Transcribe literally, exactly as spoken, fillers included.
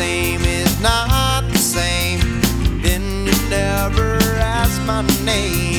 same is not the same, then you never ask my name.